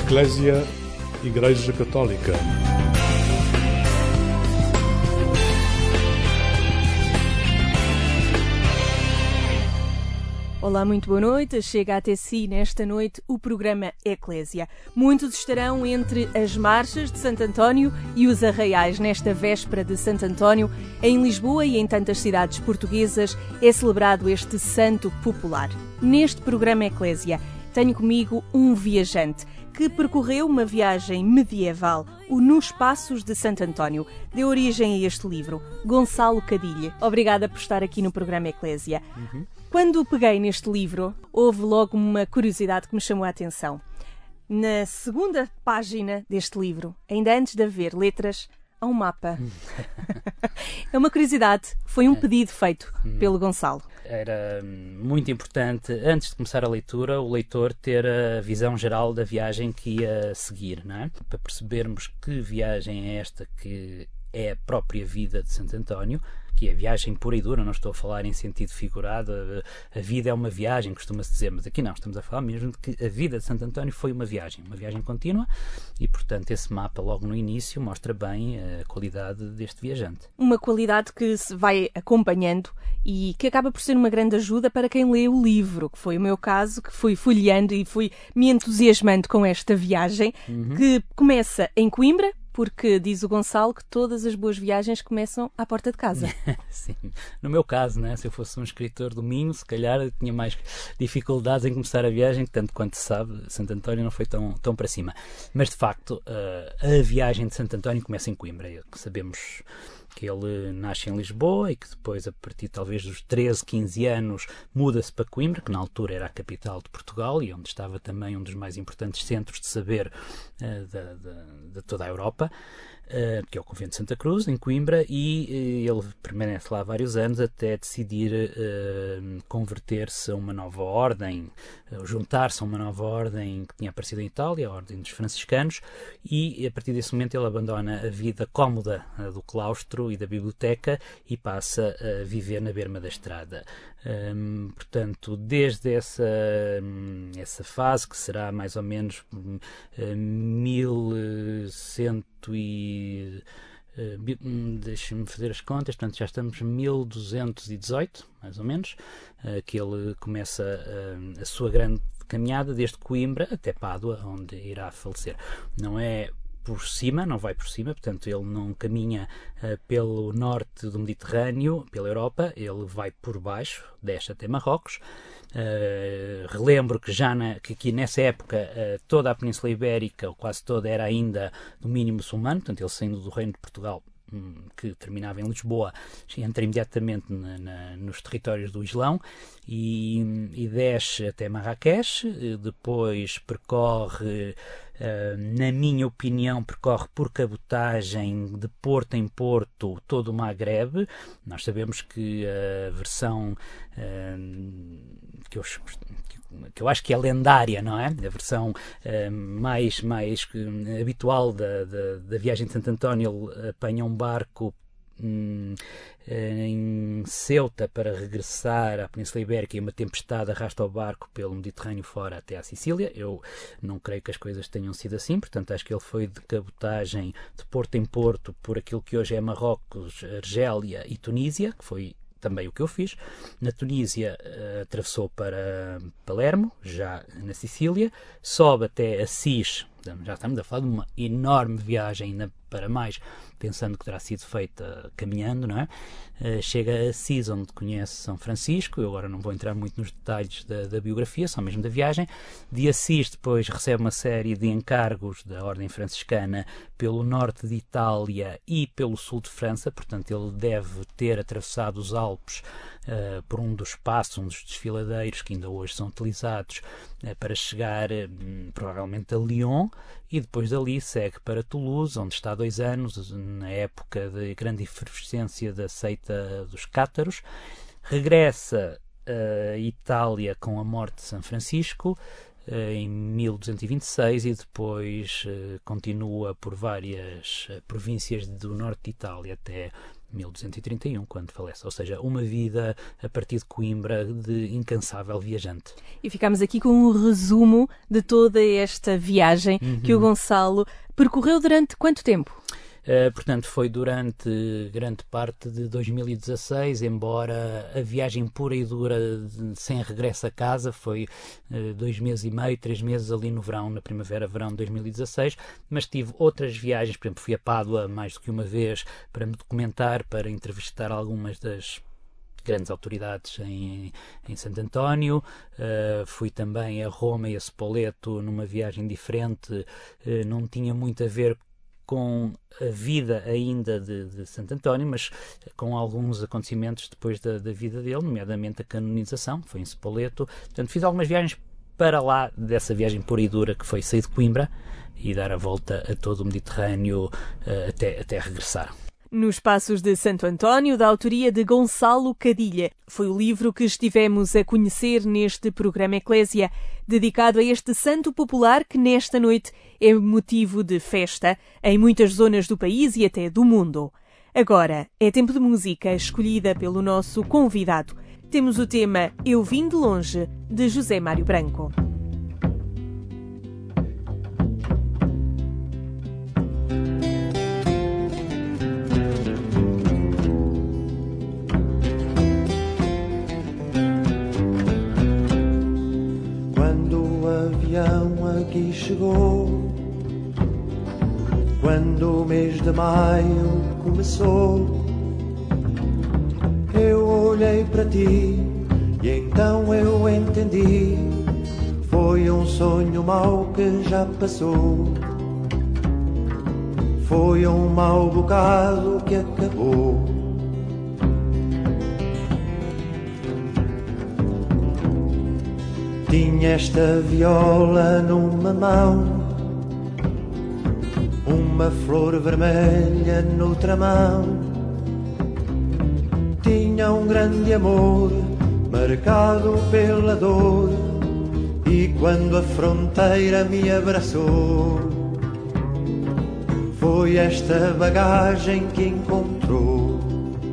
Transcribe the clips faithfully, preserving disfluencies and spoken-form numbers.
Eclésia, Igreja Católica. Olá, muito boa noite. Chega até si nesta noite o programa Eclésia. Muitos estarão entre as marchas de Santo António e os arraiais nesta véspera de Santo António. Em Lisboa e em tantas cidades portuguesas é celebrado este santo popular. Neste programa Eclésia tenho comigo um viajante que percorreu uma viagem medieval, o Nos Passos de Santo António. Deu origem a este livro, Gonçalo Cadilha. Obrigada por estar aqui no programa Eclésia. Uhum. Quando peguei neste livro, houve logo uma curiosidade que me chamou a atenção. Na segunda página deste livro, ainda antes de haver letras, há um mapa. É uma curiosidade, foi um pedido feito pelo Gonçalo. Era muito importante, antes de começar a leitura, o leitor ter a visão geral da viagem que ia seguir, não é? Para percebermos que viagem é esta que é a própria vida de Santo António, que é viagem pura e dura, não estou a falar em sentido figurado, a, a vida é uma viagem, costuma-se dizer, mas aqui não, estamos a falar mesmo de que a vida de Santo António foi uma viagem, uma viagem contínua, e portanto esse mapa logo no início mostra bem a qualidade deste viajante. Uma qualidade que se vai acompanhando e que acaba por ser uma grande ajuda para quem lê o livro, que foi o meu caso, que fui folheando e fui me entusiasmando com esta viagem, uhum. que começa em Coimbra, porque diz o Gonçalo que todas as boas viagens começam à porta de casa. Sim, no meu caso, né? Se eu fosse um escritor do Minho, se calhar eu tinha mais dificuldades em começar a viagem, tanto quanto se sabe, Santo António não foi tão, tão para cima. Mas de facto, a viagem de Santo António começa em Coimbra. Sabemos que ele nasce em Lisboa e que depois, a partir talvez dos treze, quinze anos, muda-se para Coimbra, que na altura era a capital de Portugal e onde estava também um dos mais importantes centros de saber uh, de, de, de toda a Europa, uh, que é o Convento de Santa Cruz, em Coimbra, e uh, ele permanece lá vários anos até decidir uh, converter-se a uma nova ordem, uh, juntar-se a uma nova ordem que tinha aparecido em Itália, a Ordem dos Franciscanos, e a partir desse momento ele abandona a vida cómoda uh, do claustro e da biblioteca e passa a viver na berma da estrada. Um, portanto, desde essa, essa fase, que será mais ou menos um, mil cento e... Uh, deixem-me fazer as contas, portanto já estamos em mil duzentos e dezoito, mais ou menos, uh, que ele começa uh, a sua grande caminhada desde Coimbra até Pádua, onde irá falecer. Não é por cima, não vai por cima, portanto ele não caminha uh, pelo norte do Mediterrâneo, pela Europa, ele vai por baixo, desce até Marrocos. Uh, relembro que já na, que aqui nessa época uh, toda a Península Ibérica, ou quase toda, era ainda domínio muçulmano, portanto ele saindo do Reino de Portugal, um, que terminava em Lisboa, entra imediatamente na, na, nos territórios do Islão e, e desce até Marrakech, depois percorre, Uh, na minha opinião, percorre por cabotagem de porto em porto todo o Maghreb. Nós sabemos que a versão uh, que, eu, que eu acho que é lendária, não é? A versão uh, mais, mais uh, habitual da, da, da viagem de Santo António, ele apanha um barco Hum, em Ceuta para regressar à Península Ibérica e uma tempestade arrasta o barco pelo Mediterrâneo fora até à Sicília. Eu não creio que as coisas tenham sido assim, portanto acho que ele foi de cabotagem de porto em porto por aquilo que hoje é Marrocos, Argélia e Tunísia, que foi também o que eu fiz. Na Tunísia uh, atravessou para Palermo, já na Sicília, sobe até Assis, já estamos a falar de uma enorme viagem, ainda para mais, pensando que terá sido feita caminhando, não é? Uh, chega a Assis, onde conhece São Francisco. Eu agora não vou entrar muito nos detalhes da, da biografia, só mesmo da viagem. De Assis depois recebe uma série de encargos da Ordem Franciscana pelo norte de Itália e pelo sul de França, portanto ele deve ter atravessado os Alpes uh, por um dos passos, um dos desfiladeiros que ainda hoje são utilizados uh, para chegar uh, provavelmente a Lyon, e depois dali segue para Toulouse, onde está há dois anos, na época de grande efervescência da seita dos cátaros. Regressa a Itália com a morte de São Francisco em mil duzentos e vinte e seis e depois continua por várias províncias do norte de Itália até mil duzentos e trinta e um, quando falece. Ou seja, uma vida a partir de Coimbra de incansável viajante. E ficamos aqui com um resumo de toda esta viagem uhum. que o Gonçalo percorreu durante quanto tempo? Uh, portanto, foi durante grande parte de dois mil e dezasseis, embora a viagem pura e dura de, sem regresso a casa foi uh, dois meses e meio, três meses ali no verão, na primavera-verão de dois mil e dezasseis, mas tive outras viagens, por exemplo, fui a Pádua mais do que uma vez para me documentar, para entrevistar algumas das grandes autoridades em, em Santo António, uh, fui também a Roma e a Spoleto numa viagem diferente, uh, não tinha muito a ver com a vida ainda de, de Santo António, mas com alguns acontecimentos depois da, da vida dele, nomeadamente a canonização, foi em Spoleto. Portanto, fiz algumas viagens para lá dessa viagem pura e dura que foi sair de Coimbra e dar a volta a todo o Mediterrâneo uh, até, até regressar. Nos Passos de Santo António, da autoria de Gonçalo Cadilha. Foi o livro que estivemos a conhecer neste programa Eclésia, dedicado a este santo popular que nesta noite é motivo de festa em muitas zonas do país e até do mundo. Agora é tempo de música escolhida pelo nosso convidado. Temos o tema Eu Vim de Longe, de José Mário Branco. Aqui chegou, quando o mês de maio começou, eu olhei para ti e então eu entendi, foi um sonho mau que já passou, foi um mau bocado que acabou. Tinha esta viola numa mão, uma flor vermelha noutra mão. Tinha um grande amor, marcado pela dor, e quando a fronteira me abraçou, foi esta bagagem que encontrou.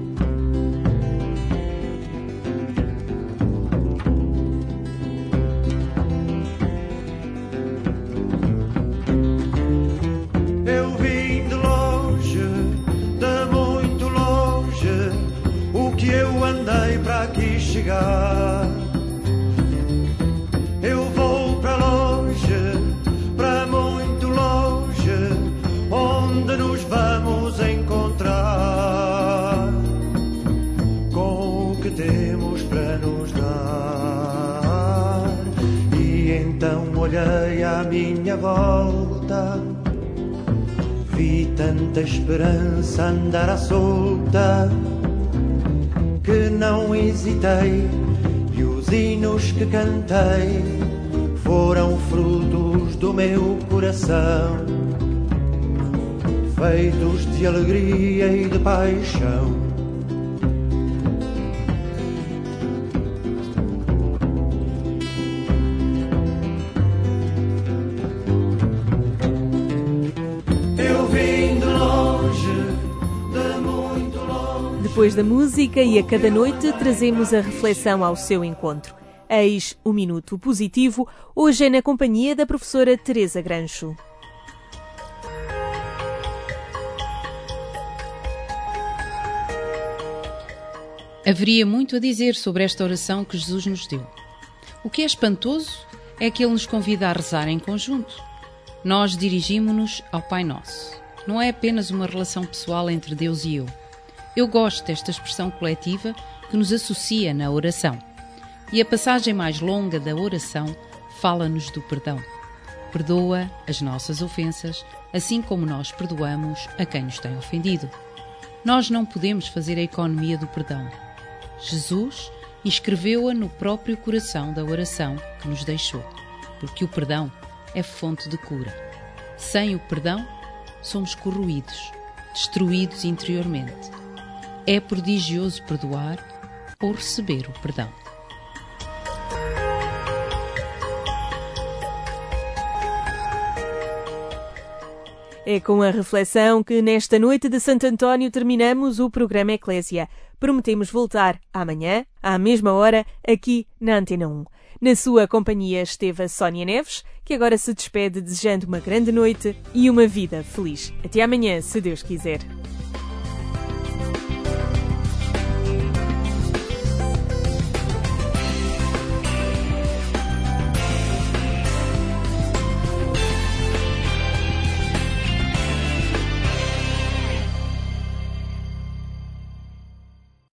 Eu vou para longe, para muito longe, onde nos vamos encontrar com o que temos para nos dar. E então olhei à minha volta, vi tanta esperança andar à solta, que não hesitei, e os hinos que cantei foram frutos do meu coração, feitos de alegria e de paixão. Eu vim de longe, de muito longe. Depois da música e a cada noite trazemos a reflexão ao seu encontro. Eis o Minuto Positivo, hoje é na companhia da professora Teresa Grancho. Haveria muito a dizer sobre esta oração que Jesus nos deu. O que é espantoso é que Ele nos convida a rezar em conjunto. Nós dirigimos-nos ao Pai Nosso. Não é apenas uma relação pessoal entre Deus e eu. Eu gosto desta expressão coletiva que nos associa na oração. E a passagem mais longa da oração fala-nos do perdão. Perdoa as nossas ofensas, assim como nós perdoamos a quem nos tem ofendido. Nós não podemos fazer a economia do perdão. Jesus inscreveu-a no próprio coração da oração que nos deixou, porque o perdão é fonte de cura. Sem o perdão, somos corroídos, destruídos interiormente. É prodigioso perdoar ou receber o perdão. É com a reflexão que nesta noite de Santo António terminamos o programa Eclésia. Prometemos voltar amanhã, à mesma hora, aqui na Antena um. Na sua companhia esteve a Sónia Neves, que agora se despede desejando uma grande noite e uma vida feliz. Até amanhã, se Deus quiser.